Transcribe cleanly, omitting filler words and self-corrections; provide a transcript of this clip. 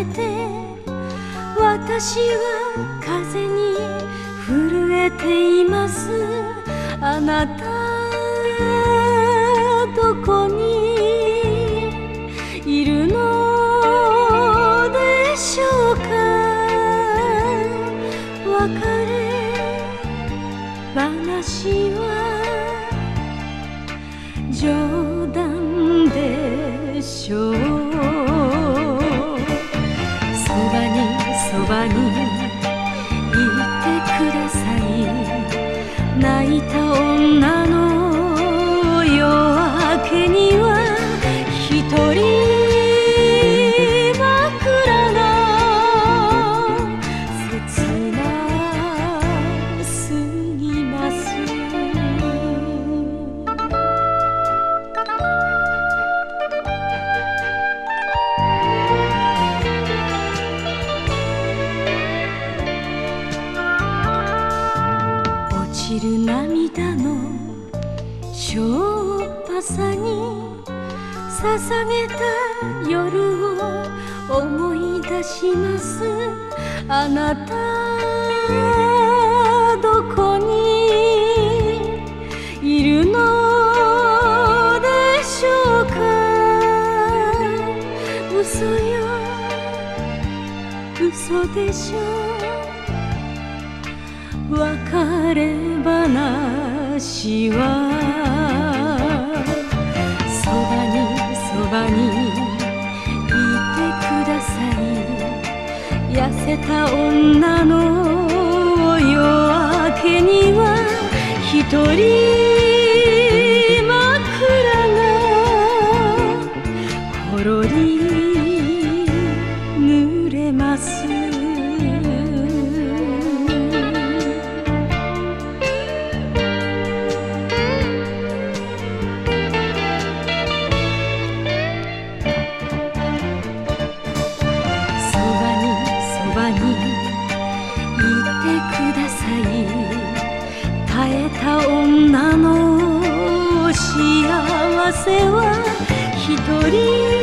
めて私は風に震えています。あなたどこにいるのでしょうか。別れ話は冗談でしょう。そばにいてください。泣いた女の夜明けには一人枕が切なすぎます。落ちる涙のしょっぱさに捧げた夜を思い出します。あなたどこにいるのでしょうか。嘘よ嘘でしょう。別れ話はそばにいてください。痩せた女の夜明けには一人枕がほろり濡れます。そばにいてください。耐えた女の幸せは一人